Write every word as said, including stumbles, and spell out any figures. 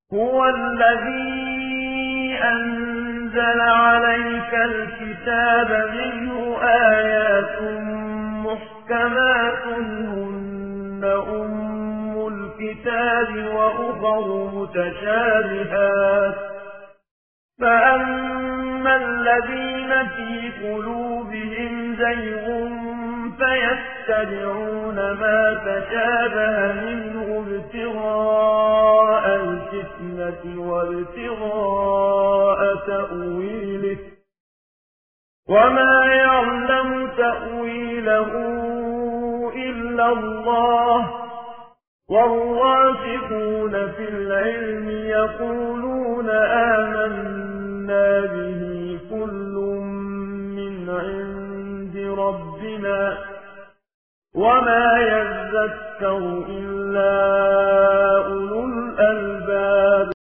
هو الذي أنزل عليك الكتاب منه آيات محكمات هن أم الكتاب وأخر متشابهات فأما الذين في قلوبهم زيغ فيتبعون ما تشابه منه ابتغاء الفتنة وابتغاء تأويله وما يعلم تأويله إلا الله والراسخون في العلم يقولون آمنا به كل من عند ربنا وما يذكر إلا أولو الألباب